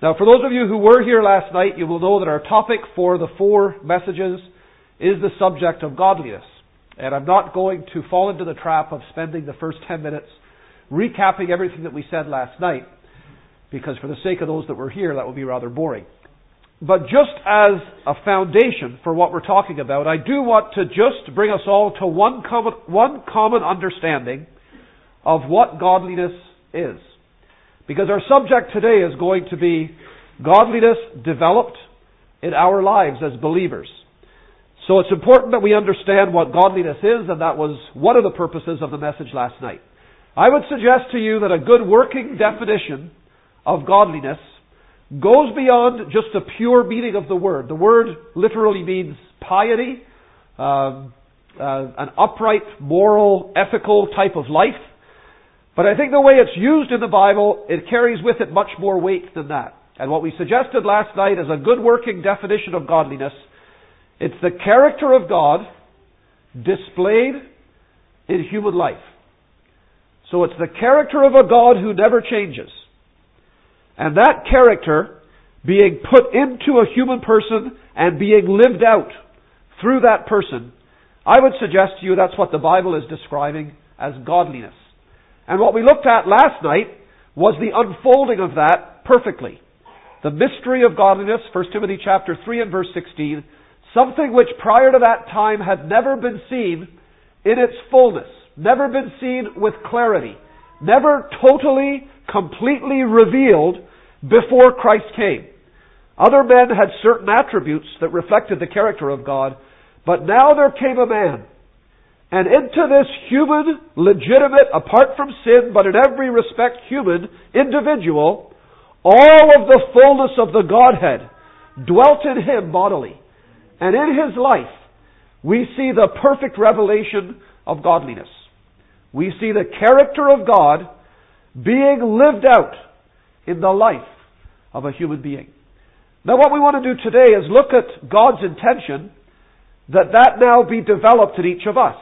Now, for those of you who were here last night, you will know that our topic for the 4 messages is the subject of godliness. And I'm not going to fall into the trap of spending the first 10 minutes recapping everything that we said last night, because for the sake of those that were here, that would be rather boring. But just as a foundation for what we're talking about, I do want to just bring us all to one common understanding of what godliness is. Because our subject today is going to be godliness developed in our lives as believers. So it's important that we understand what godliness is, and that was one of the purposes of the message last night. I would suggest to you that a good working definition of godliness goes beyond just the pure meaning of the word. The word literally means piety, an upright, moral, ethical type of life. But I think the way it's used in the Bible, it carries with it much more weight than that. And what we suggested last night is a good working definition of godliness. It's the character of God displayed in human life. So it's the character of a God who never changes. And that character being put into a human person and being lived out through that person, I would suggest to you that's what the Bible is describing as godliness. And what we looked at last night was the unfolding of that perfectly. The mystery of godliness, 1 Timothy chapter 3 and verse 16, something which prior to that time had never been seen in its fullness, never been seen with clarity, never totally, completely revealed before Christ came. Other men had certain attributes that reflected the character of God, but now there came a man. And into this human, legitimate, apart from sin, but in every respect human, individual, all of the fullness of the Godhead dwelt in him bodily. And in his life, we see the perfect revelation of godliness. We see the character of God being lived out in the life of a human being. Now what we want to do today is look at God's intention that now be developed in each of us.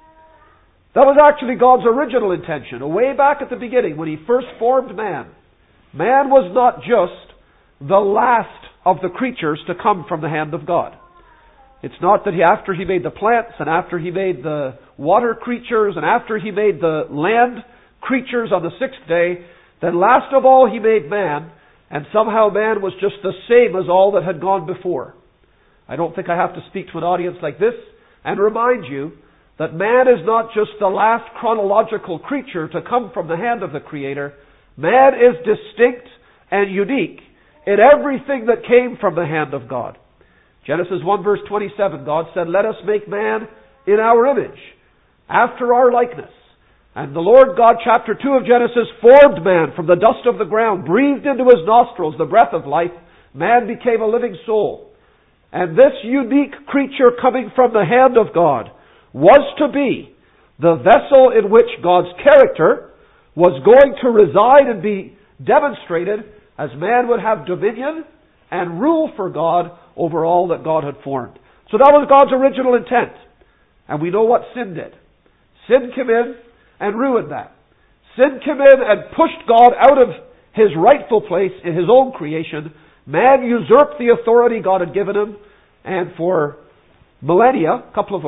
That was actually God's original intention, way back at the beginning when He first formed man. Man was not just the last of the creatures to come from the hand of God. It's not that after He made the plants and after He made the water creatures and after He made the land creatures on the 6th day, then last of all He made man, and somehow man was just the same as all that had gone before. I don't think I have to speak to an audience like this and remind you that man is not just the last chronological creature to come from the hand of the Creator. Man is distinct and unique in everything that came from the hand of God. Genesis 1 verse 27, God said, "Let us make man in our image, after our likeness." And the Lord God, chapter 2 of Genesis, formed man from the dust of the ground, breathed into his nostrils the breath of life. Man became a living soul. And this unique creature coming from the hand of God was to be the vessel in which God's character was going to reside and be demonstrated as man would have dominion and rule for God over all that God had formed. So that was God's original intent. And we know what sin did. Sin came in and ruined that. Sin came in and pushed God out of His rightful place in His own creation. Man usurped the authority God had given him, and for millennia,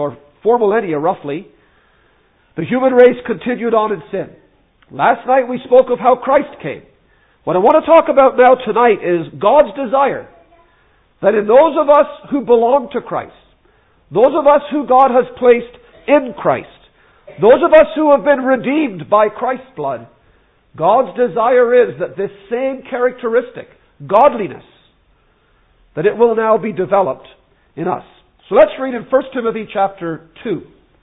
4 millennia roughly, the human race continued on in sin. Last night we spoke of how Christ came. What I want to talk about now tonight is God's desire that in those of us who belong to Christ, those of us who God has placed in Christ, those of us who have been redeemed by Christ's blood, God's desire is that this same characteristic, godliness, that it will now be developed in us. So let's read in 1 Timothy chapter 2.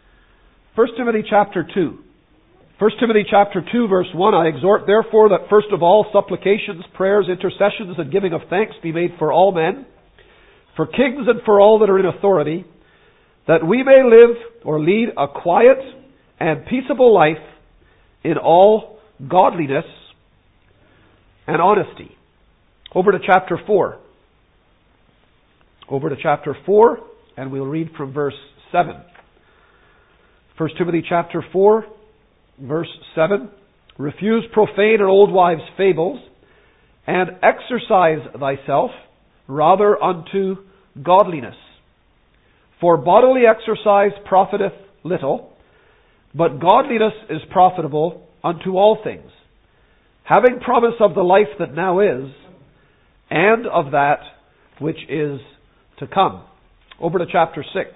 1 Timothy chapter 2. 1 Timothy chapter 2 verse 1, "I exhort therefore that first of all supplications, prayers, intercessions, and giving of thanks be made for all men, for kings and for all that are in authority, that we may live or lead a quiet and peaceable life in all godliness and honesty." Over to chapter 4. Over to chapter 4, and we'll read from verse 7. 1 Timothy chapter 4, verse 7. "Refuse profane and old wives' fables, and exercise thyself rather unto godliness. For bodily exercise profiteth little, but godliness is profitable unto all things, having promise of the life that now is, and of that which is to come. Over to chapter 6.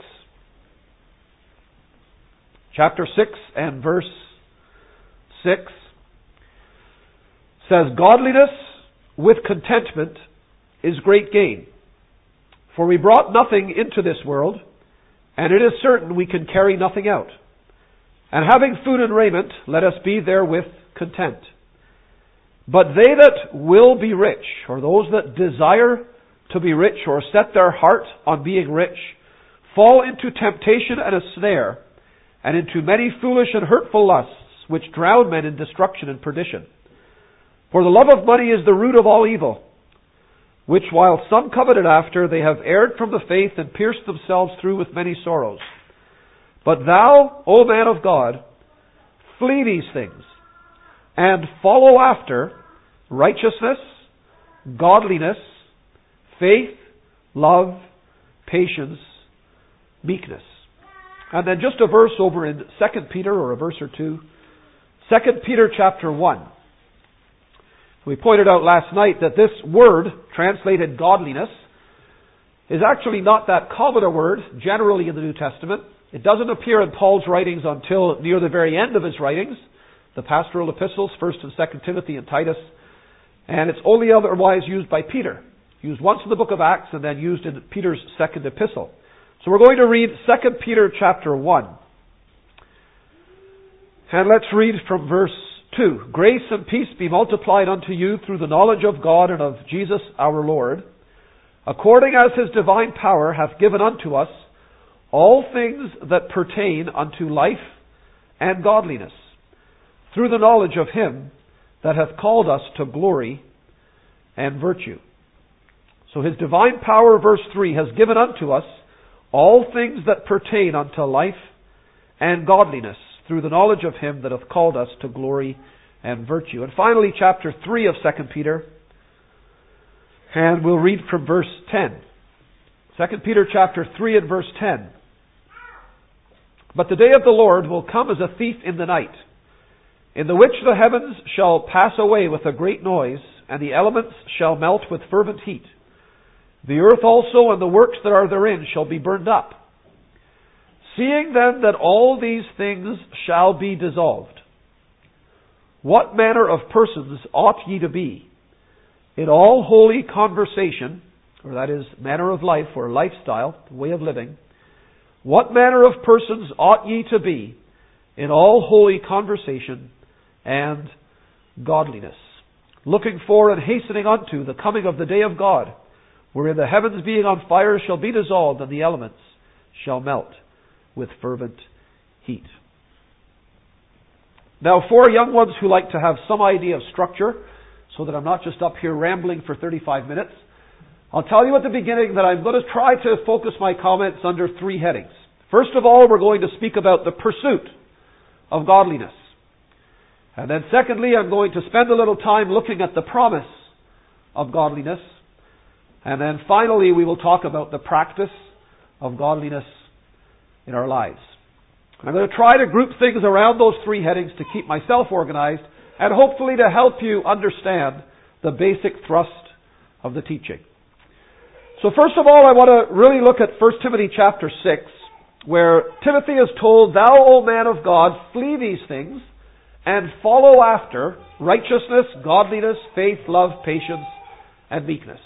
Chapter 6 and verse 6 says, Godliness with contentment is great gain. For we brought nothing into this world, and it is certain we can carry nothing out. And having food and raiment, let us be therewith content. But they that will be rich, or those that desire to be rich, or set their heart on being rich, fall into temptation and a snare, and into many foolish and hurtful lusts, which drown men in destruction and perdition. For the love of money is the root of all evil, which while some coveted after, they have erred from the faith and pierced themselves through with many sorrows. But thou, O man of God, flee these things, and follow after righteousness, godliness, faith, love, patience, meekness. And then just a verse over in 2 Peter, or a verse or two. 2 Peter chapter 1. We pointed out last night that this word, translated godliness, is actually not that common a word generally in the New Testament. It doesn't appear in Paul's writings until near the very end of his writings, the pastoral epistles, 1 and 2 Timothy and Titus, and it's only otherwise used by Peter. Used once in the book of Acts and then used in Peter's second epistle. So we're going to read 2 Peter chapter 1. And let's read from verse 2. Grace and peace be multiplied unto you through the knowledge of God and of Jesus our Lord, according as his divine power hath given unto us all things that pertain unto life and godliness, through the knowledge of him that hath called us to glory and virtue. So his divine power, verse 3, has given unto us all things that pertain unto life and godliness, through the knowledge of him that hath called us to glory and virtue. And finally, chapter 3 of 2 Peter, and we'll read from verse 10. 2 Peter chapter 3 and verse 10. But the day of the Lord will come as a thief in the night, in the which the heavens shall pass away with a great noise, and the elements shall melt with fervent heat. The earth also and the works that are therein shall be burned up. Seeing then that all these things shall be dissolved, what manner of persons ought ye to be in all holy conversation, or that is, manner of life or lifestyle, way of living? What manner of persons ought ye to be in all holy conversation and godliness, looking for and hastening unto the coming of the day of God, wherein the heavens being on fire shall be dissolved, and the elements shall melt with fervent heat. Now, for young ones who like to have some idea of structure, so that I'm not just up here rambling for 35 minutes, I'll tell you at the beginning that I'm going to try to focus my comments under three headings. First of all, we're going to speak about the pursuit of godliness. And then secondly, I'm going to spend a little time looking at the promise of godliness. And then finally, we will talk about the practice of godliness in our lives. I'm going to try to group things around those three headings to keep myself organized and hopefully to help you understand the basic thrust of the teaching. So first of all, I want to really look at 1 Timothy chapter 6, where Timothy is told, Thou, O man of God, flee these things and follow after righteousness, godliness, faith, love, patience, and meekness.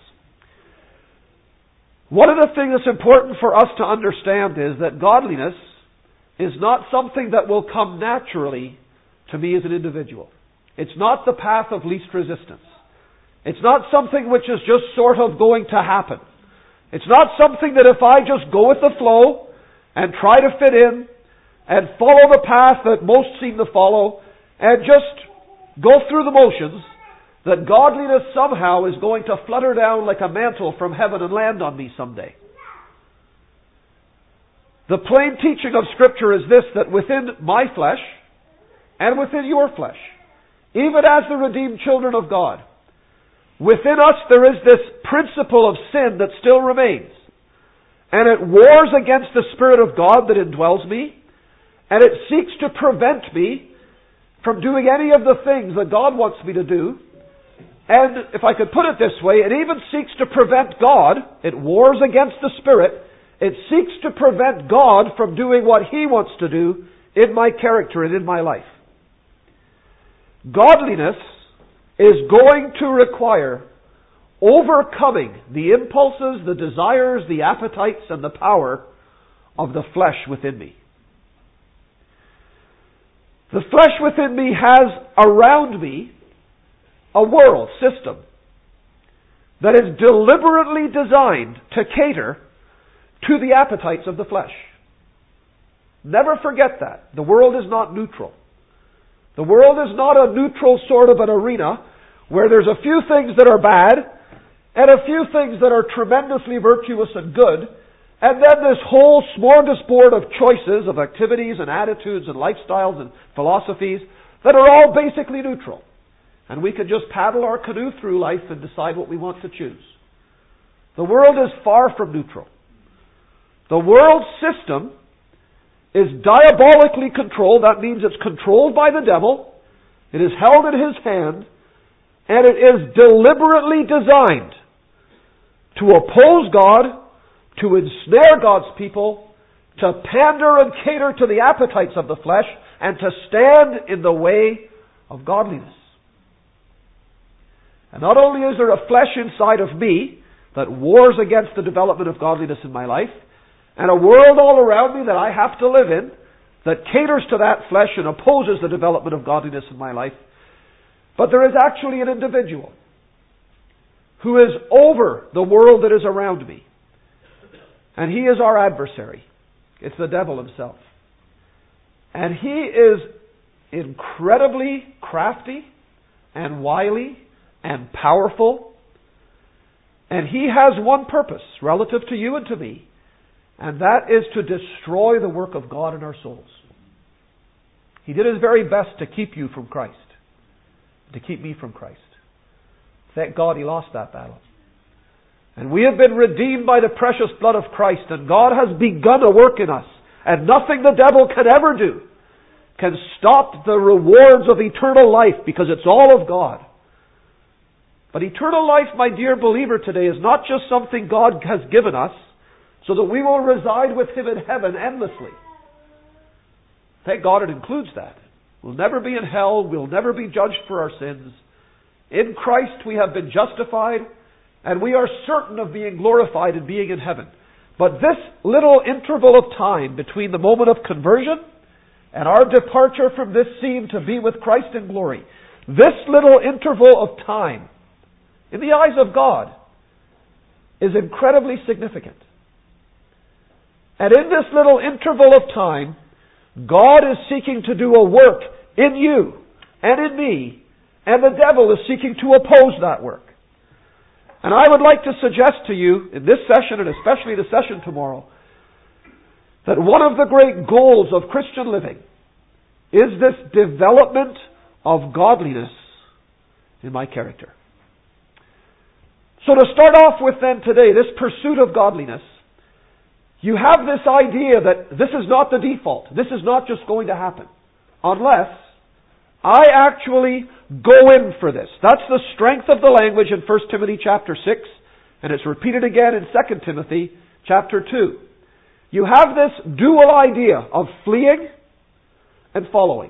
One of the things that's important for us to understand is that godliness is not something that will come naturally to me as an individual. It's not the path of least resistance. It's not something which is just sort of going to happen. It's not something that if I just go with the flow and try to fit in and follow the path that most seem to follow and just go through the motions, that godliness somehow is going to flutter down like a mantle from heaven and land on me someday. The plain teaching of Scripture is this, that within my flesh and within your flesh, even as the redeemed children of God, within us there is this principle of sin that still remains. And it wars against the Spirit of God that indwells me, and it seeks to prevent me from doing any of the things that God wants me to do. And if I could put it this way, it even seeks to prevent God. It wars against the Spirit. It seeks to prevent God from doing what He wants to do in my character and in my life. Godliness is going to require overcoming the impulses, the desires, the appetites, and the power of the flesh within me. The flesh within me has around me a world system that is deliberately designed to cater to the appetites of the flesh. Never forget that. The world is not neutral. The world is not a neutral sort of an arena where there's a few things that are bad and a few things that are tremendously virtuous and good, and then this whole smorgasbord of choices, of activities and attitudes and lifestyles and philosophies that are all basically neutral. And we can just paddle our canoe through life and decide what we want to choose. The world is far from neutral. The world system is diabolically controlled. That means it's controlled by the devil. It is held in his hand, and it is deliberately designed to oppose God, to ensnare God's people, to pander and cater to the appetites of the flesh, and to stand in the way of godliness. And not only is there a flesh inside of me that wars against the development of godliness in my life, and a world all around me that I have to live in that caters to that flesh and opposes the development of godliness in my life, but there is actually an individual who is over the world that is around me. And he is our adversary. It's the devil himself. And he is incredibly crafty and wily and powerful. And he has one purpose relative to you and to me, and that is to destroy the work of God in our souls. He did his very best to keep you from Christ, to keep me from Christ. Thank God he lost that battle. And we have been redeemed by the precious blood of Christ, and God has begun a work in us, and nothing the devil can ever do can stop the rewards of eternal life, because it's all of God. But eternal life, my dear believer, today is not just something God has given us so that we will reside with Him in heaven endlessly. Thank God it includes that. We'll never be in hell. We'll never be judged for our sins. In Christ we have been justified, and we are certain of being glorified and being in heaven. But this little interval of time between the moment of conversion and our departure from this scene to be with Christ in glory, this little interval of time, in the eyes of God, is incredibly significant. And in this little interval of time, God is seeking to do a work in you and in me, and the devil is seeking to oppose that work. And I would like to suggest to you in this session, and especially the session tomorrow, that one of the great goals of Christian living is this development of godliness in my character. So to start off with then today, this pursuit of godliness, you have this idea that this is not the default. This is not just going to happen. Unless I actually go in for this. That's the strength of the language in 1 Timothy chapter 6, and it's repeated again in 2 Timothy chapter 2. You have this dual idea of fleeing and following.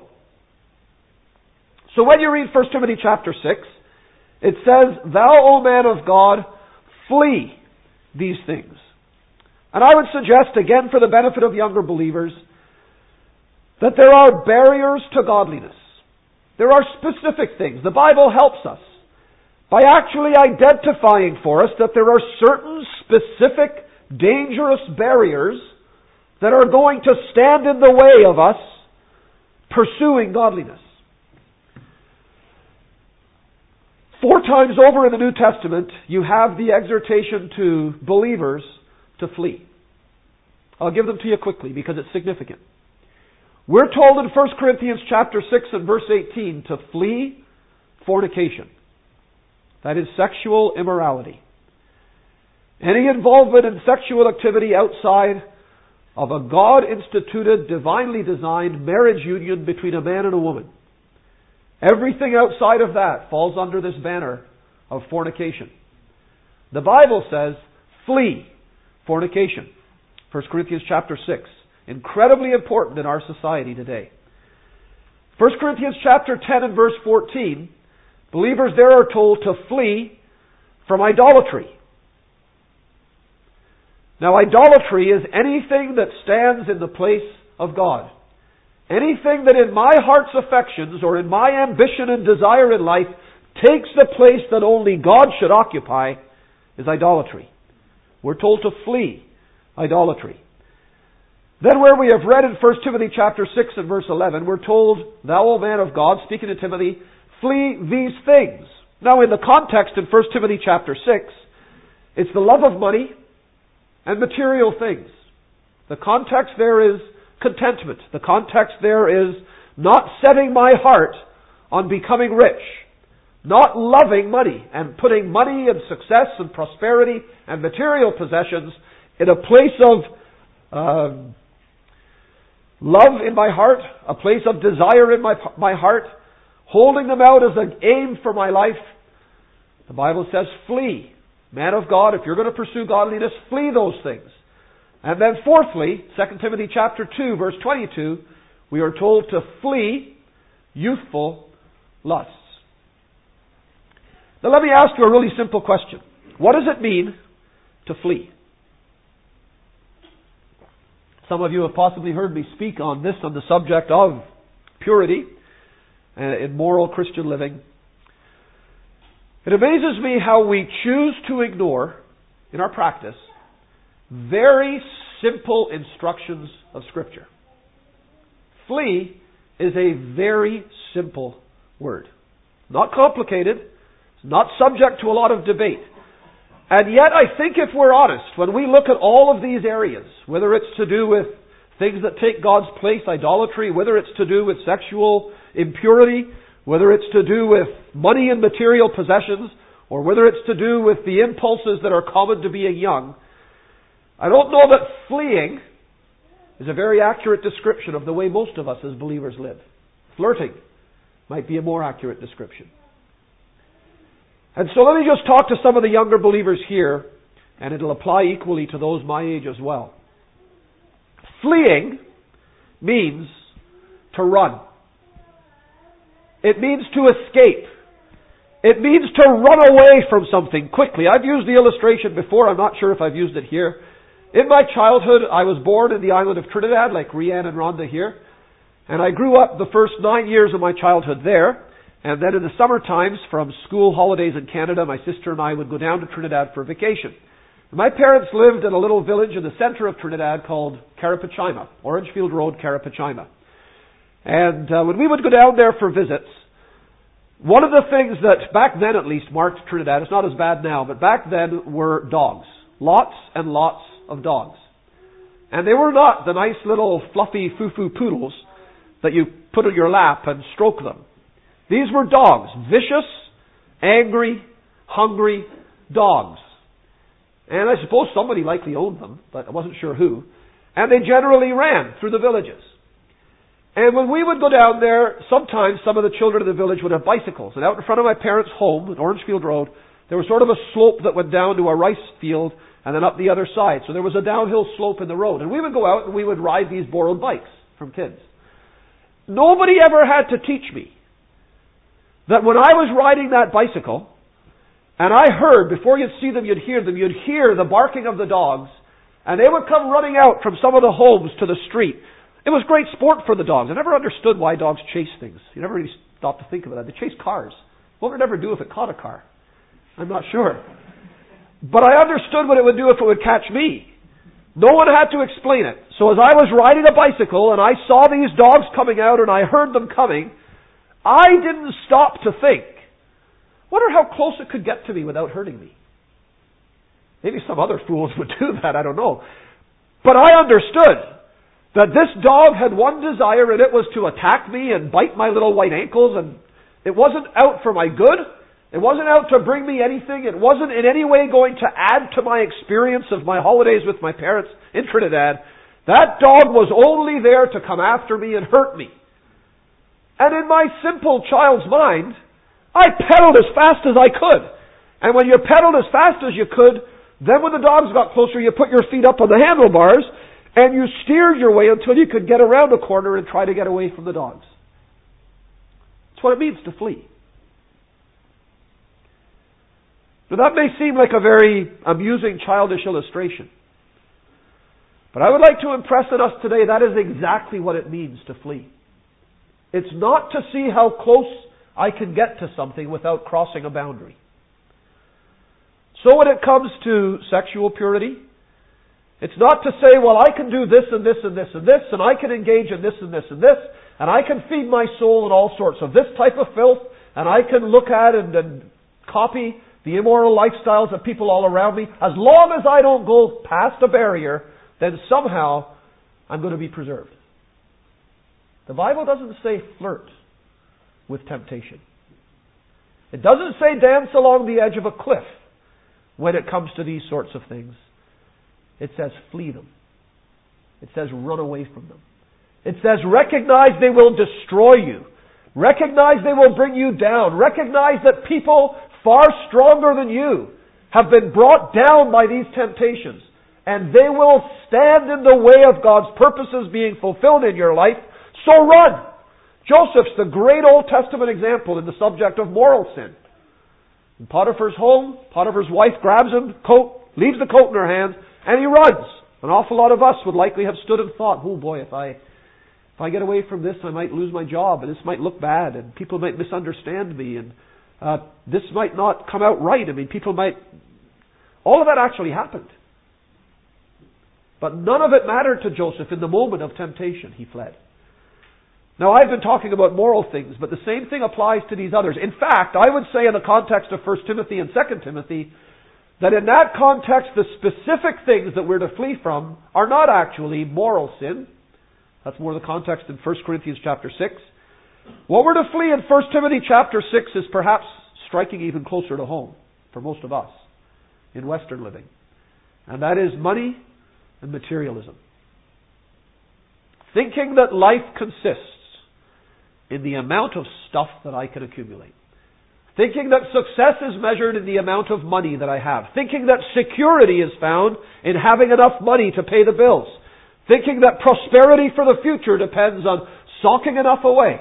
So when you read 1 Timothy chapter 6, it says, "Thou, O man of God, flee these things." And I would suggest, again for the benefit of younger believers, that there are barriers to godliness. There are specific things. The Bible helps us by actually identifying for us that there are certain specific dangerous barriers that are going to stand in the way of us pursuing godliness. 4 times over in the New Testament, you have the exhortation to believers to flee. I'll give them to you quickly because it's significant. We're told in 1 Corinthians chapter 6 and verse 18 to flee fornication. That is sexual immorality. Any involvement in sexual activity outside of a God-instituted, divinely designed marriage union between a man and a woman. Everything outside of that falls under this banner of fornication. The Bible says, flee fornication. 1 Corinthians chapter 6. Incredibly important in our society today. 1 Corinthians chapter 10 and verse 14, believers there are told to flee from idolatry. Now, idolatry is anything that stands in the place of God. Anything that in my heart's affections or in my ambition and desire in life takes the place that only God should occupy is idolatry. We're told to flee idolatry. Then where we have read in 1 Timothy chapter 6 and verse 11, we're told, thou, O man of God, speaking to Timothy, flee these things. Now in the context in 1 Timothy chapter 6, it's the love of money and material things. The context there is contentment. The context there is not setting my heart on becoming rich. Not loving money and putting money and success and prosperity and material possessions in a place of love in my heart, a place of desire in my heart, holding them out as an aim for my life. The Bible says, flee. Man of God, if you're going to pursue godliness, flee those things. And then fourthly, 2 Timothy chapter 2, verse 22, we are told to flee youthful lusts. Now let me ask you a really simple question. What does it mean to flee? Some of you have possibly heard me speak on the subject of purity in moral Christian living. It amazes me how we choose to ignore, in our practice, very simple instructions of Scripture. Flee is a very simple word. Not complicated, not subject to a lot of debate. And yet, I think if we're honest, when we look at all of these areas, whether it's to do with things that take God's place, idolatry, whether it's to do with sexual impurity, whether it's to do with money and material possessions, or whether it's to do with the impulses that are common to being young, I don't know that fleeing is a very accurate description of the way most of us as believers live. Flirting might be a more accurate description. And so let me just talk to some of the younger believers here, and it'll apply equally to those my age as well. Fleeing means to run. It means to escape. It means to run away from something quickly. I've used the illustration before. I'm not sure if I've used it here. In my childhood, I was born in the island of Trinidad, like Rianne and Rhonda here. And I grew up the first 9 years of my childhood there. And then in the summer times, from school holidays in Canada, my sister and I would go down to Trinidad for vacation. My parents lived in a little village in the center of Trinidad called Carapachima, Orangefield Road, Carapachima. And when we would go down there for visits, one of the things that back then at least marked Trinidad, it's not as bad now, but back then were dogs. Lots and lots of dogs. And they were not the nice little fluffy foo-foo poodles that you put on your lap and stroke them. These were dogs. Vicious, angry, hungry dogs. And I suppose somebody likely owned them, but I wasn't sure who. And they generally ran through the villages. And when we would go down there, sometimes some of the children of the village would have bicycles. And out in front of my parents' home, at Orangefield Road, there was sort of a slope that went down to a rice field and then up the other side. So there was a downhill slope in the road. And we would go out and we would ride these borrowed bikes from kids. Nobody ever had to teach me that when I was riding that bicycle, and I heard, before you'd see them, you'd hear the barking of the dogs, and they would come running out from some of the homes to the street. It was great sport for the dogs. I never understood why dogs chase things. You never really stopped to think of it. They chase cars. What would it ever do if it caught a car? I'm not sure. But I understood what it would do if it would catch me. No one had to explain it. So as I was riding a bicycle and I saw these dogs coming out and I heard them coming, I didn't stop to think, wonder how close it could get to me without hurting me. Maybe some other fools would do that, I don't know. But I understood that this dog had one desire, and it was to attack me and bite my little white ankles, and it wasn't out for my good. It wasn't out to bring me anything. It wasn't in any way going to add to my experience of my holidays with my parents in Trinidad. That dog was only there to come after me and hurt me. And in my simple child's mind, I pedaled as fast as I could. And when you pedaled as fast as you could, then when the dogs got closer, you put your feet up on the handlebars and you steered your way until you could get around the corner and try to get away from the dogs. That's what it means to flee. Now that may seem like a very amusing, childish illustration. But I would like to impress on us today that is exactly what it means to flee. It's not to see how close I can get to something without crossing a boundary. So when it comes to sexual purity, it's not to say, well, I can do this and this and this and this, and I can engage in this and this and this, and I can feed my soul in all sorts of this type of filth, and I can look at and copy the immoral lifestyles of people all around me. As long as I don't go past a barrier, then somehow I'm going to be preserved. The Bible doesn't say flirt with temptation. It doesn't say dance along the edge of a cliff when it comes to these sorts of things. It says flee them. It says run away from them. It says recognize they will destroy you. Recognize they will bring you down. Recognize that people far stronger than you have been brought down by these temptations. And they will stand in the way of God's purposes being fulfilled in your life. So run! Joseph's the great Old Testament example in the subject of moral sin. In Potiphar's home, Potiphar's wife grabs him, leaves the coat in her hand, and he runs. An awful lot of us would likely have stood and thought, oh boy, if I get away from this, I might lose my job, and this might look bad, and people might misunderstand me, and this might not come out right. I mean, people might... All of that actually happened. But none of it mattered to Joseph. In the moment of temptation, he fled. Now, I've been talking about moral things, but the same thing applies to these others. In fact, I would say in the context of 1 Timothy and 2 Timothy, that in that context, the specific things that we're to flee from are not actually moral sin. That's more the context in 1 Corinthians chapter 6. What we're to flee in 1 Timothy chapter 6 is perhaps striking even closer to home for most of us in Western living. And that is money and materialism. Thinking that life consists in the amount of stuff that I can accumulate. Thinking that success is measured in the amount of money that I have. Thinking that security is found in having enough money to pay the bills. Thinking that prosperity for the future depends on socking enough away.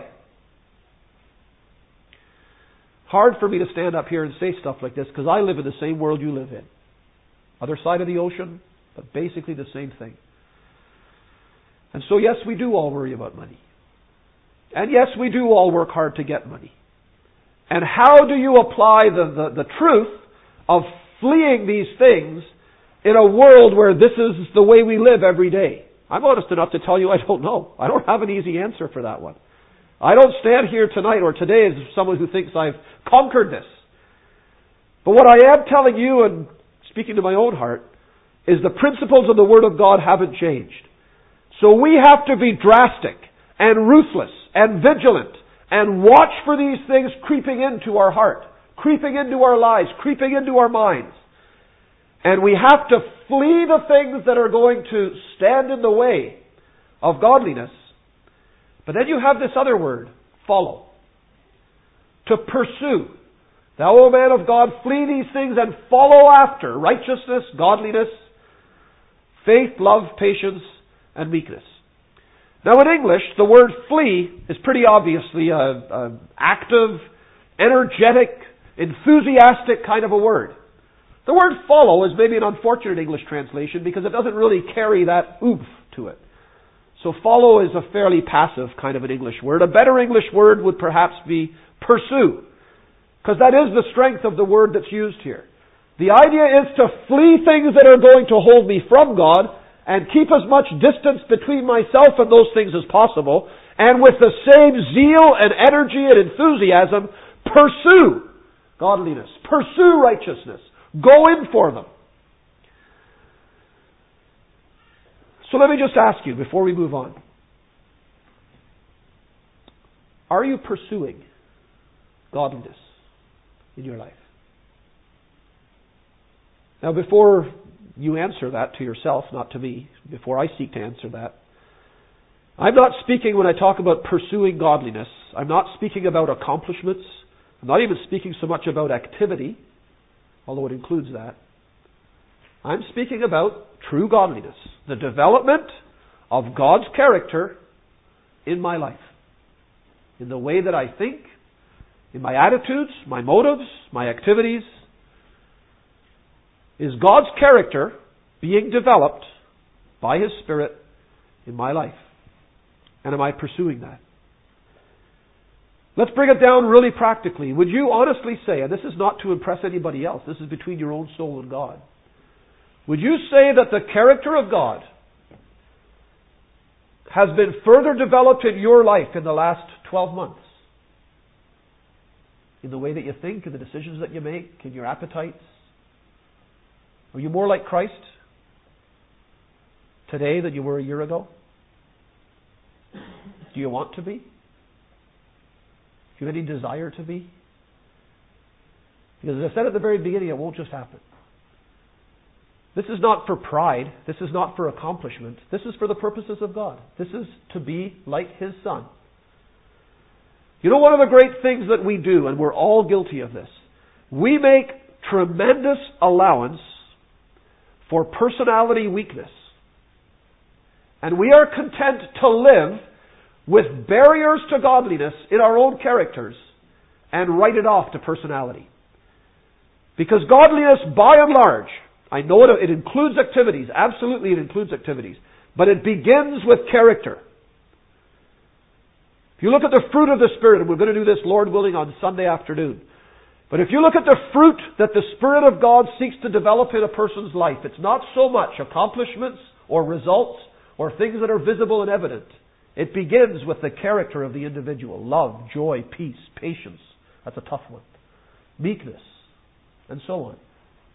Hard for me to stand up here and say stuff like this because I live in the same world you live in. Other side of the ocean, but basically the same thing. And so yes, we do all worry about money. And yes, we do all work hard to get money. And how do you apply the truth of fleeing these things in a world where this is the way we live every day? I'm honest enough to tell you I don't know. I don't have an easy answer for that one. I don't stand here tonight or today as someone who thinks I've conquered this. But what I am telling you and speaking to my own heart is the principles of the Word of God haven't changed. So we have to be drastic and ruthless and vigilant and watch for these things creeping into our heart, creeping into our lives, creeping into our minds. And we have to flee the things that are going to stand in the way of godliness. But then you have this other word, follow. To pursue. Thou, O man of God, flee these things and follow after righteousness, godliness, faith, love, patience, and meekness. Now in English, the word flee is pretty obviously an active, energetic, enthusiastic kind of a word. The word follow is maybe an unfortunate English translation because it doesn't really carry that oomph to it. So follow is a fairly passive kind of an English word. A better English word would perhaps be pursue, because that is the strength of the word that's used here. The idea is to flee things that are going to hold me from God and keep as much distance between myself and those things as possible, and with the same zeal and energy and enthusiasm, pursue godliness, pursue righteousness, go in for them. So let me just ask you before we move on. Are you pursuing godliness? in your life? Now, before you answer that to yourself, not to me, before I seek to answer that, I'm not speaking, when I talk about pursuing godliness, I'm not speaking about accomplishments. I'm not even speaking so much about activity, although it includes that. I'm speaking about true godliness, the development of God's character in my life, in the way that I think, in my attitudes, my motives, my activities. Is God's character being developed by His Spirit in my life? And am I pursuing that? Let's bring it down really practically. Would you honestly say, and this is not to impress anybody else, this is between your own soul and God, would you say that the character of God has been further developed in your life in the last 12 months? In the way that you think, in the decisions that you make, in your appetites? Are you more like Christ today than you were a year ago? Do you want to be? Do you have any desire to be? Because as I said at the very beginning, it won't just happen. This is not for pride. This is not for accomplishment. This is for the purposes of God. This is to be like His Son. You know, one of the great things that we do, and we're all guilty of this, we make tremendous allowance for personality weakness. And we are content to live with barriers to godliness in our own characters and write it off to personality. Because godliness, by and large, I know it includes activities, absolutely it includes activities, but it begins with character. If you look at the fruit of the Spirit, and we're going to do this, Lord willing, on Sunday afternoon, but if you look at the fruit that the Spirit of God seeks to develop in a person's life, it's not so much accomplishments or results or things that are visible and evident. It begins with the character of the individual. Love, joy, peace, patience. That's a tough one. Meekness, and so on.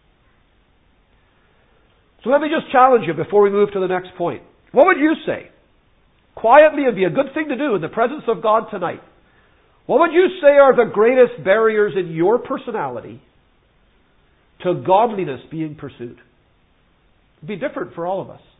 So let me just challenge you before we move to the next point. What would you say? Quietly, it'd be a good thing to do in the presence of God tonight. What would you say are the greatest barriers in your personality to godliness being pursued? It'd be different for all of us.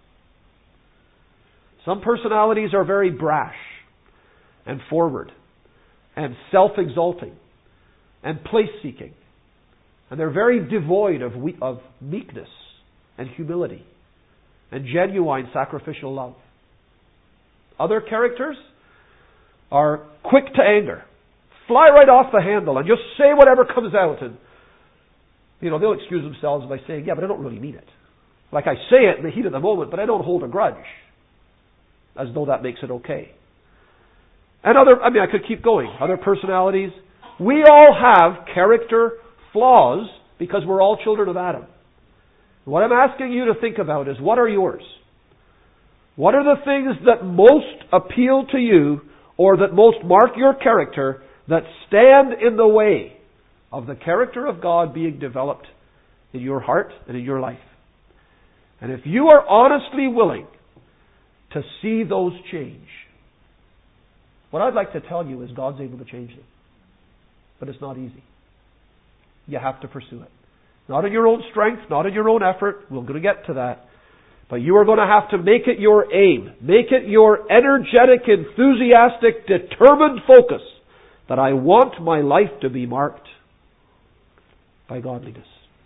Some personalities are very brash and forward and self-exalting and place-seeking. And they're very devoid of meekness and humility and genuine sacrificial love. Other characters are quick to anger, fly right off the handle and just say whatever comes out. And, they'll excuse themselves by saying, yeah, but I don't really mean it. Like I say it in the heat of the moment, but I don't hold a grudge. As though that makes it okay. And I could keep going. Other personalities. We all have character flaws because we're all children of Adam. What I'm asking you to think about is, what are yours? What are the things that most appeal to you or that most mark your character that stand in the way of the character of God being developed in your heart and in your life? And if you are honestly willing to see those change, what I'd like to tell you is God's able to change them. But it's not easy. You have to pursue it. Not in your own strength, not in your own effort. We're going to get to that. But you are going to have to make it your aim. Make it your energetic, enthusiastic, determined focus that I want my life to be marked by godliness.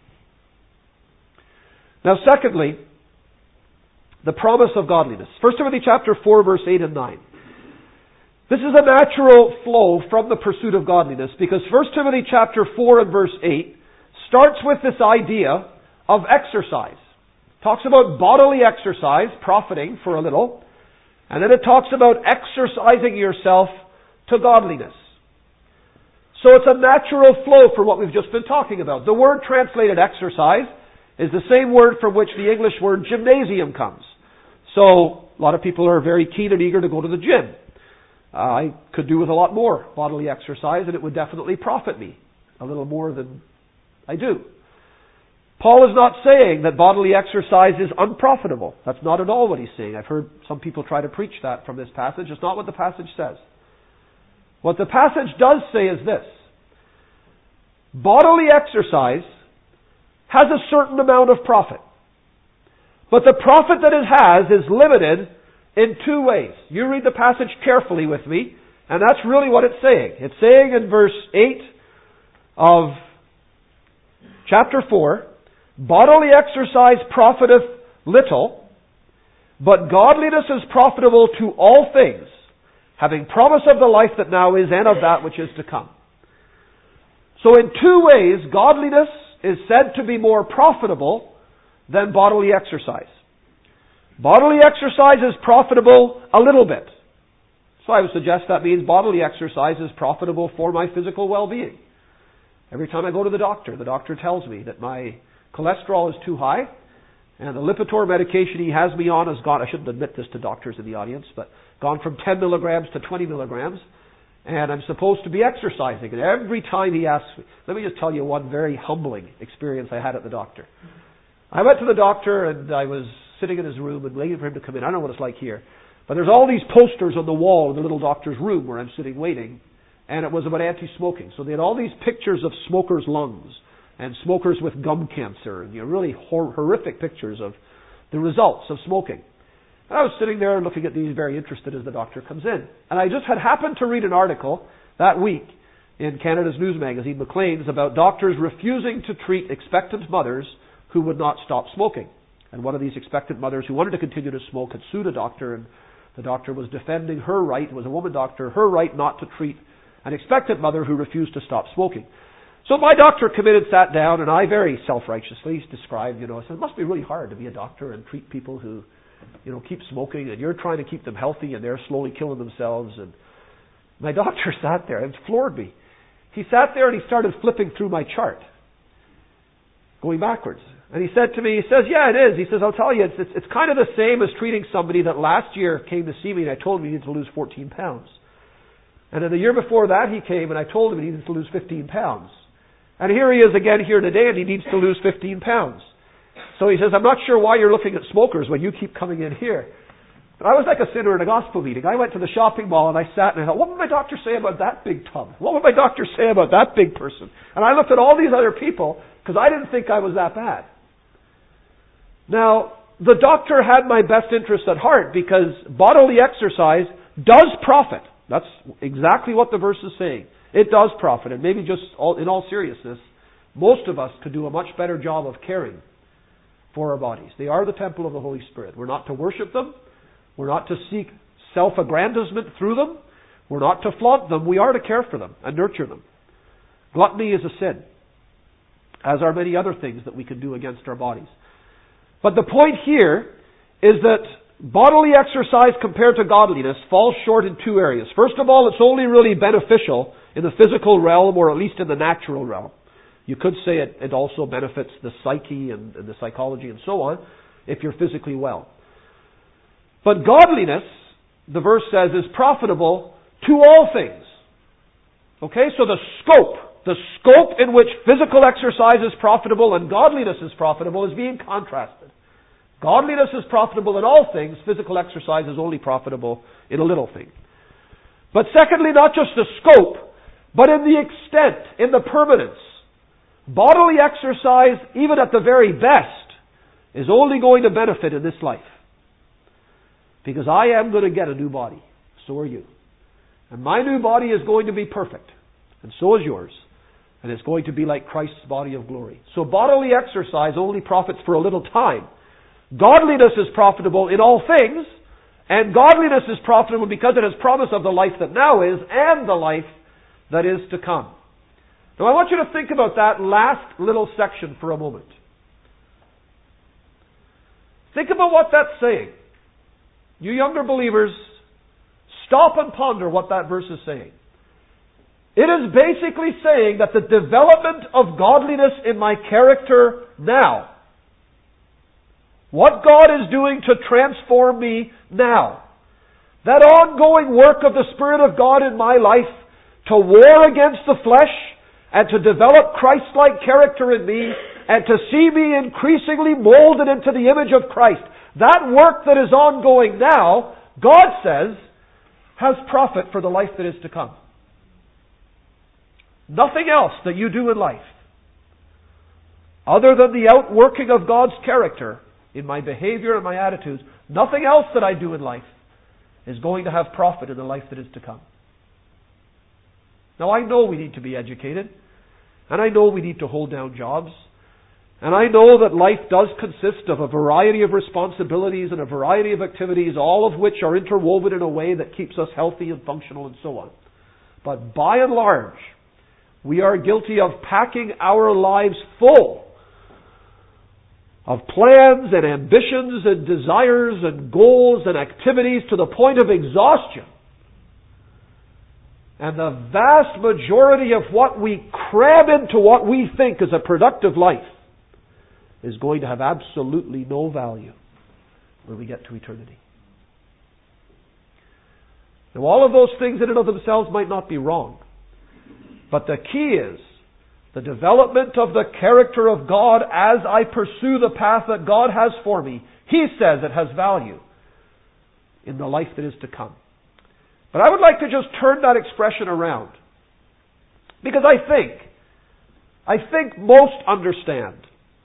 Now, secondly, the promise of godliness. 1 Timothy chapter 4, verse 8 and 9. This is a natural flow from the pursuit of godliness because 1 Timothy chapter 4 and verse 8 starts with this idea of exercise. It talks about bodily exercise, profiting for a little, and then it talks about exercising yourself to godliness. So it's a natural flow for what we've just been talking about. The word translated exercise is the same word from which the English word gymnasium comes. So a lot of people are very keen and eager to go to the gym. I could do with a lot more bodily exercise, and it would definitely profit me a little more than I do. Paul is not saying that bodily exercise is unprofitable. That's not at all what he's saying. I've heard some people try to preach that from this passage. It's not what the passage says. What the passage does say is this: bodily exercise has a certain amount of profit. But the profit that it has is limited in two ways. You read the passage carefully with me, and that's really what it's saying. It's saying in verse 8 of chapter 4, bodily exercise profiteth little, but godliness is profitable to all things, having promise of the life that now is and of that which is to come. So in two ways, godliness is said to be more profitable than bodily exercise. Bodily exercise is profitable a little bit. So I would suggest that means bodily exercise is profitable for my physical well-being. Every time I go to the doctor tells me that my cholesterol is too high, and the Lipitor medication he has me on has gone, I shouldn't admit this to doctors in the audience, but gone from 10 milligrams to 20 milligrams, and I'm supposed to be exercising. And every time he asks me, let me just tell you one very humbling experience I had at the doctor. I went to the doctor and I was sitting in his room and waiting for him to come in. I don't know what it's like here, but there's all these posters on the wall in the little doctor's room where I'm sitting waiting, and it was about anti-smoking. So they had all these pictures of smokers' lungs and smokers with gum cancer, and really horrific pictures of the results of smoking. And I was sitting there looking at these, very interested as the doctor comes in. And I just had happened to read an article that week in Canada's news magazine, Maclean's, about doctors refusing to treat expectant mothers who would not stop smoking. And one of these expectant mothers who wanted to continue to smoke had sued a doctor, and the doctor was defending her right, it was a woman doctor, her right not to treat an expectant mother who refused to stop smoking. So my doctor came in and sat down, and I very self-righteously described, I said, it must be really hard to be a doctor and treat people who, keep smoking, and you're trying to keep them healthy, and they're slowly killing themselves. And my doctor sat there, and it floored me. He sat there and he started flipping through my chart, going backwards. And he said to me, yeah, it is. He says, I'll tell you, it's kind of the same as treating somebody that last year came to see me, and I told him he needed to lose 14 pounds. And then the year before that he came, and I told him he needed to lose 15 pounds. And here he is again here today, and he needs to lose 15 pounds. So he says, I'm not sure why you're looking at smokers when you keep coming in here. And I was like a sinner in a gospel meeting. I went to the shopping mall, and I sat and I thought, what would my doctor say about that big tub? What would my doctor say about that big person? And I looked at all these other people, because I didn't think I was that bad. Now, the doctor had my best interest at heart, because bodily exercise does profit. That's exactly what the verse is saying. It does profit, and maybe just in all seriousness, most of us could do a much better job of caring for our bodies. They are the temple of the Holy Spirit. We're not to worship them. We're not to seek self-aggrandizement through them. We're not to flaunt them. We are to care for them and nurture them. Gluttony is a sin, as are many other things that we can do against our bodies. But the point here is that bodily exercise compared to godliness falls short in two areas. First of all, it's only really beneficial in the physical realm, or at least in the natural realm. You could say it also benefits the psyche and the psychology and so on, if you're physically well. But godliness, the verse says, is profitable to all things. Okay, so the scope in which physical exercise is profitable and godliness is profitable is being contrasted. Godliness is profitable in all things. Physical exercise is only profitable in a little thing. But secondly, not just the scope, but in the extent, in the permanence. Bodily exercise, even at the very best, is only going to benefit in this life. Because I am going to get a new body. So are you. And my new body is going to be perfect. And so is yours. And it's going to be like Christ's body of glory. So bodily exercise only profits for a little time. Godliness is profitable in all things, and godliness is profitable because it has promise of the life that now is and the life that is to come. Now I want you to think about that last little section for a moment. Think about what that's saying. You younger believers, stop and ponder what that verse is saying. It is basically saying that the development of godliness in my character now, what God is doing to transform me now, that ongoing work of the Spirit of God in my life to war against the flesh and to develop Christ-like character in me and to see me increasingly molded into the image of Christ, that work that is ongoing now, God says, has profit for the life that is to come. Nothing else that you do in life other than the outworking of God's character in my behavior and my attitudes, nothing else that I do in life is going to have profit in the life that is to come. Now, I know we need to be educated, and I know we need to hold down jobs, and I know that life does consist of a variety of responsibilities and a variety of activities, all of which are interwoven in a way that keeps us healthy and functional and so on. But by and large, we are guilty of packing our lives full of plans and ambitions and desires and goals and activities to the point of exhaustion. And the vast majority of what we cram into what we think is a productive life is going to have absolutely no value when we get to eternity. Now, all of those things in and of themselves might not be wrong. But the key is the development of the character of God as I pursue the path that God has for me. He says it has value in the life that is to come. But I would like to just turn that expression around. Because I think most understand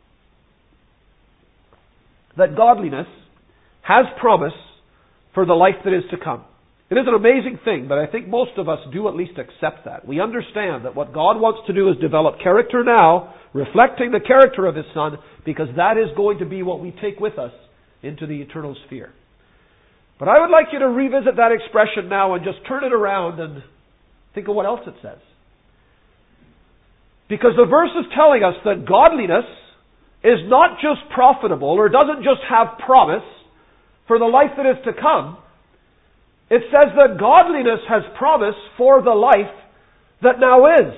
that godliness has promise for the life that is to come. It is an amazing thing, but I think most of us do at least accept that. We understand that what God wants to do is develop character now, reflecting the character of His Son, because that is going to be what we take with us into the eternal sphere. But I would like you to revisit that expression now and just turn it around and think of what else it says. Because the verse is telling us that godliness is not just profitable or doesn't just have promise for the life that is to come. It says that godliness has promise for the life that now is.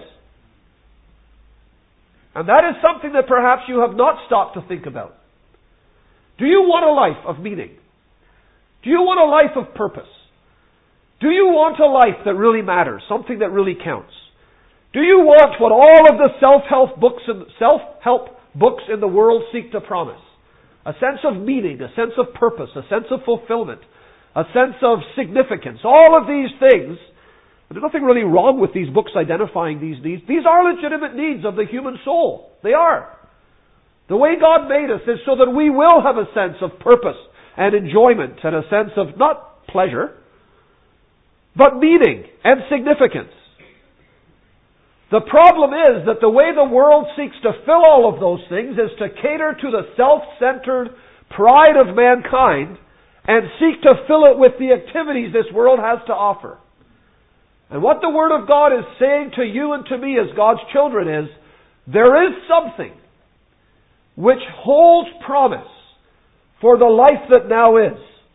And that is something that perhaps you have not stopped to think about. Do you want a life of meaning? Do you want a life of purpose? Do you want a life that really matters, something that really counts? Do you want what all of the self-help books in the world seek to promise? A sense of meaning, a sense of purpose, a sense of fulfillment, a sense of significance. All of these things, there's nothing really wrong with these books identifying these needs. These are legitimate needs of the human soul. They are. The way God made us is so that we will have a sense of purpose and enjoyment and a sense of not pleasure, but meaning and significance. The problem is that the way the world seeks to fill all of those things is to cater to the self-centered pride of mankind and seek to fill it with the activities this world has to offer. And what the Word of God is saying to you and to me as God's children is, there is something which holds promise for the life that now is.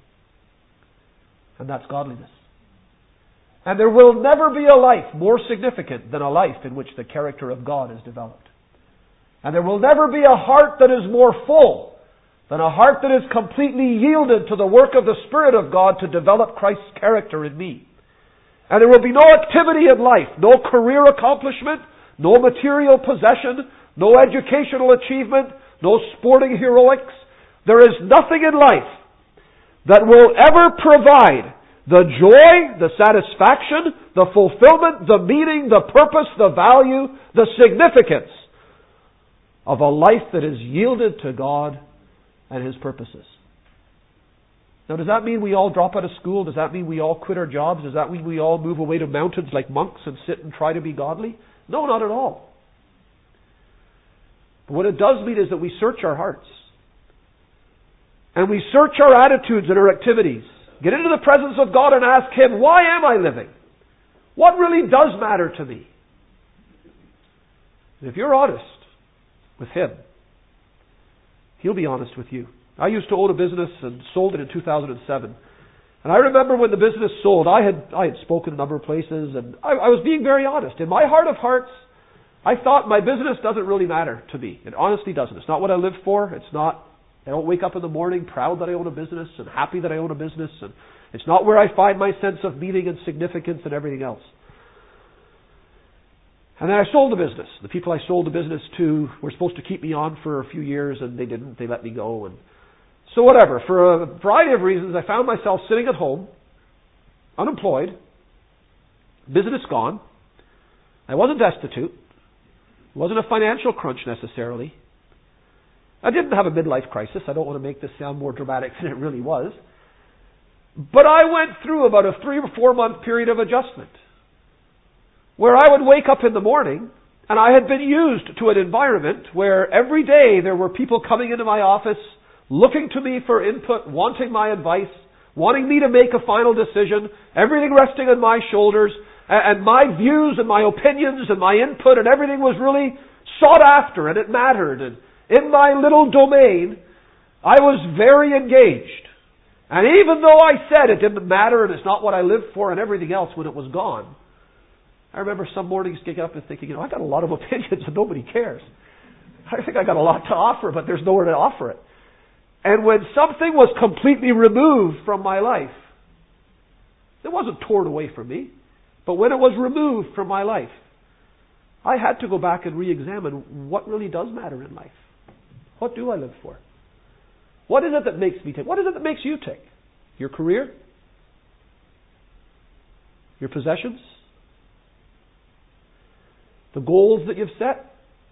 And that's godliness. And there will never be a life more significant than a life in which the character of God is developed. And there will never be a heart that is more full than a heart that is completely yielded to the work of the Spirit of God to develop Christ's character in me. And there will be no activity in life, no career accomplishment, no material possession, no educational achievement, no sporting heroics. There is nothing in life that will ever provide the joy, the satisfaction, the fulfillment, the meaning, the purpose, the value, the significance of a life that is yielded to God and His purposes. Now, does that mean we all drop out of school? Does that mean we all quit our jobs? Does that mean we all move away to mountains like monks and sit and try to be godly? No, not at all. But what it does mean is that we search our hearts. And we search our attitudes and our activities. Get into the presence of God and ask Him, why am I living? What really does matter to me? And if you're honest with Him, He'll be honest with you. I used to own a business and sold it in 2007. And I remember when the business sold, I had spoken a number of places, and I was being very honest. In my heart of hearts, I thought my business doesn't really matter to me. It honestly doesn't. It's not what I live for. It's not, I don't wake up in the morning proud that I own a business and happy that I own a business. And it's not where I find my sense of meaning and significance and everything else. And then I sold the business. The people I sold the business to were supposed to keep me on for a few years, and they didn't. They let me go. And so whatever, for a variety of reasons, I found myself sitting at home, unemployed, business gone. I wasn't destitute. It wasn't a financial crunch necessarily. I didn't have a midlife crisis. I don't want to make this sound more dramatic than it really was. But I went through about a 3 or 4 month period of adjustment where I would wake up in the morning and I had been used to an environment where every day there were people coming into my office looking to me for input, wanting my advice, wanting me to make a final decision, everything resting on my shoulders, and my views and my opinions and my input and everything was really sought after and it mattered. And in my little domain, I was very engaged. And even though I said it didn't matter and it's not what I lived for and everything else when it was gone, I remember some mornings getting up and thinking, I got a lot of opinions and nobody cares. I think I got a lot to offer, but there's nowhere to offer it. And when something was completely removed from my life, it wasn't torn away from me, but when it was removed from my life, I had to go back and re-examine what really does matter in life. What do I live for? What is it that makes me tick? What is it that makes you tick? Your career? Your possessions? The goals that you've set?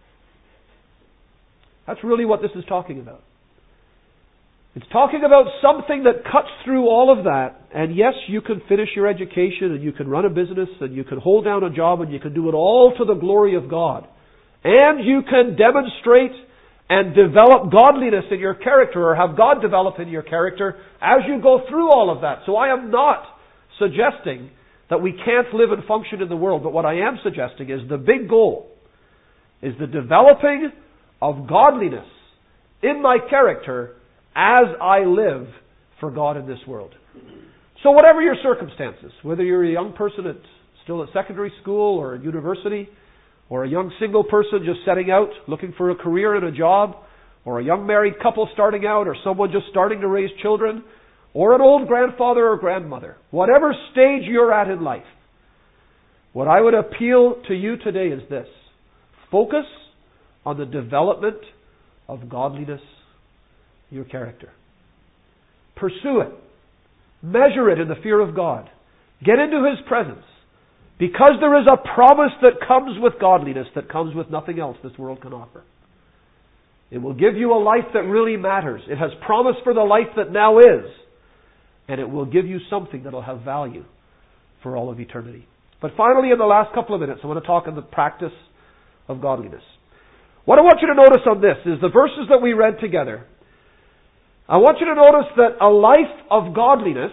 That's really what this is talking about. It's talking about something that cuts through all of that. And yes, you can finish your education and you can run a business and you can hold down a job and you can do it all to the glory of God. And you can demonstrate and develop godliness in your character or have God develop in your character as you go through all of that. So I am not suggesting that we can't live and function in the world, but what I am suggesting is the big goal is the developing of godliness in my character as I live for God in this world. So whatever your circumstances, whether you're a young person still at secondary school or at university, or a young single person just setting out looking for a career and a job, or a young married couple starting out, or someone just starting to raise children, or an old grandfather or grandmother, whatever stage you're at in life, what I would appeal to you today is this: focus on the development of godliness in your character. Pursue it. Measure it in the fear of God. Get into His presence. Because there is a promise that comes with godliness that comes with nothing else this world can offer. It will give you a life that really matters. It has promise for the life that now is. And it will give you something that will have value for all of eternity. But finally, in the last couple of minutes, I want to talk on the practice of godliness. What I want you to notice on this is the verses that we read together. I want you to notice that a life of godliness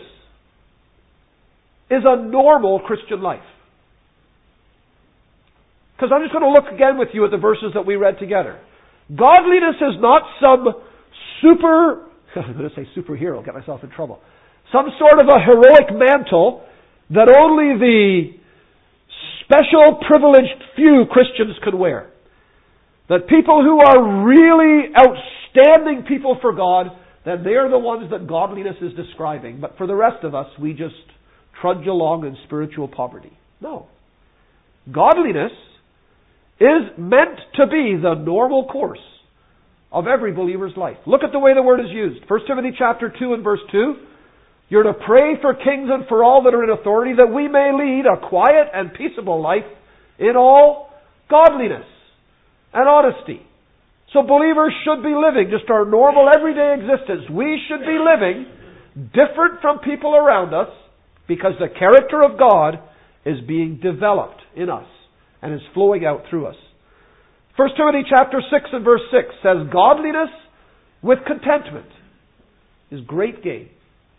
is a normal Christian life. Because I'm just going to look again with you at the verses that we read together. Godliness is not some I'm going to say superhero, get myself in trouble. Some sort of a heroic mantle that only the special privileged few Christians could wear. That people who are really outstanding people for God, that they are the ones that godliness is describing. But for the rest of us, we just trudge along in spiritual poverty. No. Godliness is meant to be the normal course of every believer's life. Look at the way the word is used. 1 Timothy chapter 2 and verse 2. You're to pray for kings and for all that are in authority, that we may lead a quiet and peaceable life in all godliness and honesty. So believers should be living just our normal everyday existence. We should be living different from people around us because the character of God is being developed in us and is flowing out through us. 1 Timothy chapter 6 and verse 6 says, godliness with contentment is great gain.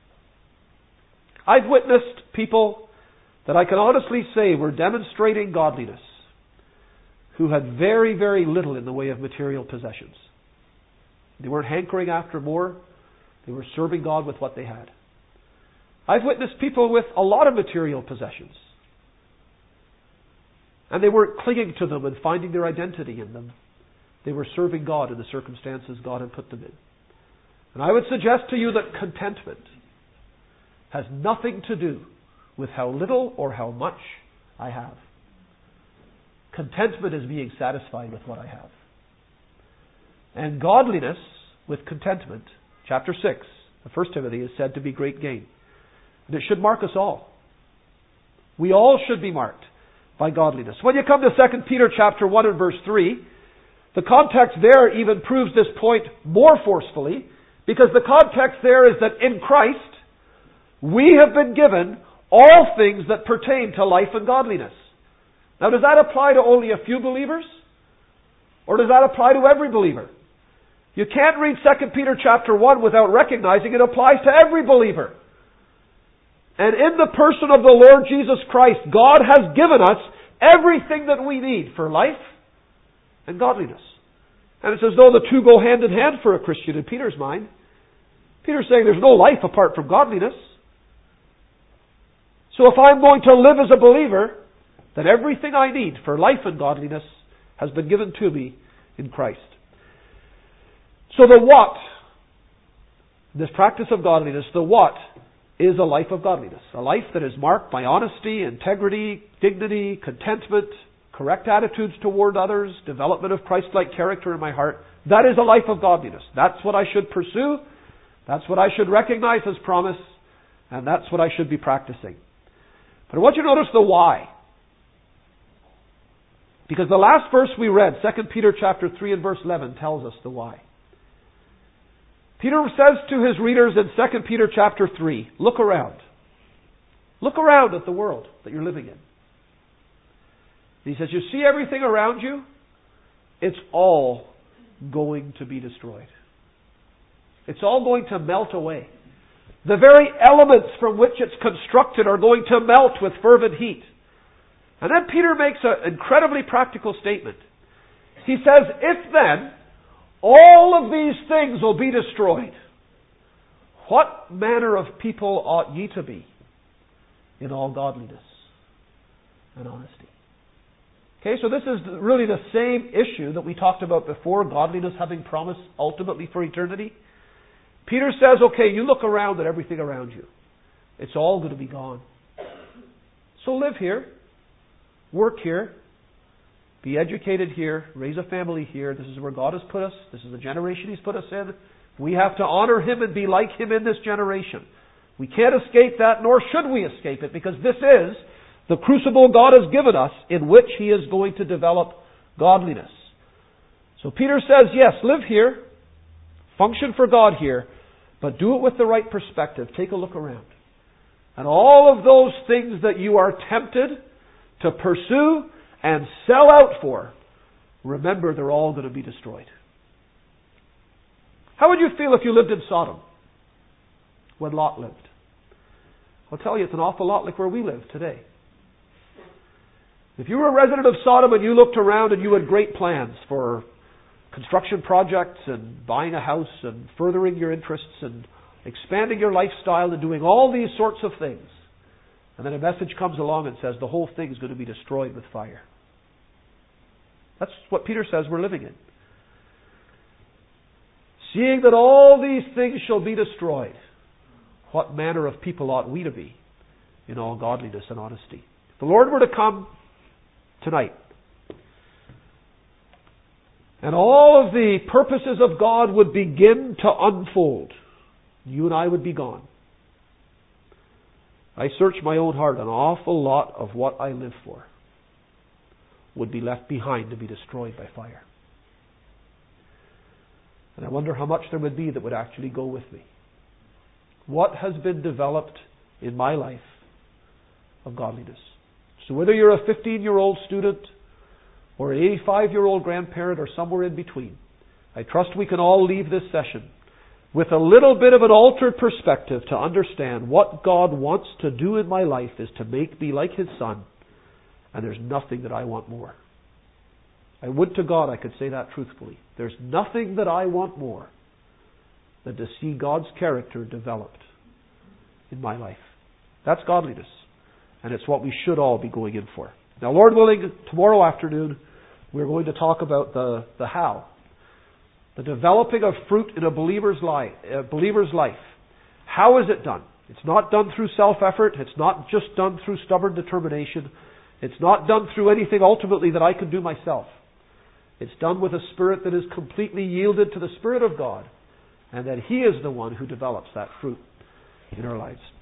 I've witnessed people that I can honestly say were demonstrating godliness who had very, very little in the way of material possessions. They weren't hankering after more. They were serving God with what they had. I've witnessed people with a lot of material possessions. And they weren't clinging to them and finding their identity in them. They were serving God in the circumstances God had put them in. And I would suggest to you that contentment has nothing to do with how little or how much I have. Contentment is being satisfied with what I have. And godliness with contentment, chapter 6 of 1 Timothy, is said to be great gain. And it should mark us all. We all should be marked by godliness. When you come to 2 Peter chapter 1 and verse 3, The context there even proves this point more forcefully, because the context there is that in Christ, we have been given all things that pertain to life and godliness. Now, does that apply to only a few believers? Or does that apply to every believer? You can't read 2 Peter chapter 1 without recognizing it applies to every believer. And in the person of the Lord Jesus Christ, God has given us everything that we need for life and godliness. And it's as though the two go hand in hand for a Christian in Peter's mind. Peter's saying there's no life apart from godliness. So if I'm going to live as a believer, then everything I need for life and godliness has been given to me in Christ. So the what, this practice of godliness, the what is a life of godliness. A life that is marked by honesty, integrity, dignity, contentment, correct attitudes toward others, development of Christ-like character in my heart. That is a life of godliness. That's what I should pursue. That's what I should recognize as promise. And that's what I should be practicing. But I want you to notice the why. Because the last verse we read, 2 Peter chapter 3 and verse 11, tells us the why. Peter says to his readers in 2 Peter chapter 3, look around. Look around at the world that you're living in. He says, you see everything around you? It's all going to be destroyed. It's all going to melt away. The very elements from which it's constructed are going to melt with fervent heat. And then Peter makes an incredibly practical statement. He says, if then all of these things will be destroyed, what manner of people ought ye to be in all godliness and honesty? Okay, so this is really the same issue that we talked about before, godliness having promise ultimately for eternity. Peter says, okay, you look around at everything around you. It's all going to be gone. So live here, work here, be educated here, raise a family here. This is where God has put us. This is the generation He's put us in. We have to honor Him and be like Him in this generation. We can't escape that, nor should we escape it, because this is the crucible God has given us in which He is going to develop godliness. So Peter says, yes, live here, function for God here, but do it with the right perspective. Take a look around. And all of those things that you are tempted to pursue and sell out for, remember they're all going to be destroyed. How would you feel if you lived in Sodom when Lot lived? I'll tell you, it's an awful lot like where we live today. If you were a resident of Sodom and you looked around and you had great plans for construction projects and buying a house and furthering your interests and expanding your lifestyle and doing all these sorts of things, and then a message comes along and says the whole thing is going to be destroyed with fire. That's what Peter says we're living in. Seeing that all these things shall be destroyed, what manner of people ought we to be in all godliness and honesty? If the Lord were to come tonight, and all of the purposes of God would begin to unfold, you and I would be gone. I search my own heart. An awful lot of what I live for would be left behind to be destroyed by fire. And I wonder how much there would be that would actually go with me. What has been developed in my life of godliness? So whether you're a 15-year-old student or an 85-year-old grandparent or somewhere in between, I trust we can all leave this session with a little bit of an altered perspective to understand what God wants to do in my life is to make me like His Son, and there's nothing that I want more. I would to God I could say that truthfully. There's nothing that I want more than to see God's character developed in my life. That's godliness, and it's what we should all be going in for. Now, Lord willing, tomorrow afternoon we're going to talk about the how. The developing of fruit in a believer's life. How is it done? It's not done through self-effort. It's not just done through stubborn determination. It's not done through anything ultimately that I can do myself. It's done with a spirit that is completely yielded to the Spirit of God, and that He is the one who develops that fruit in our lives.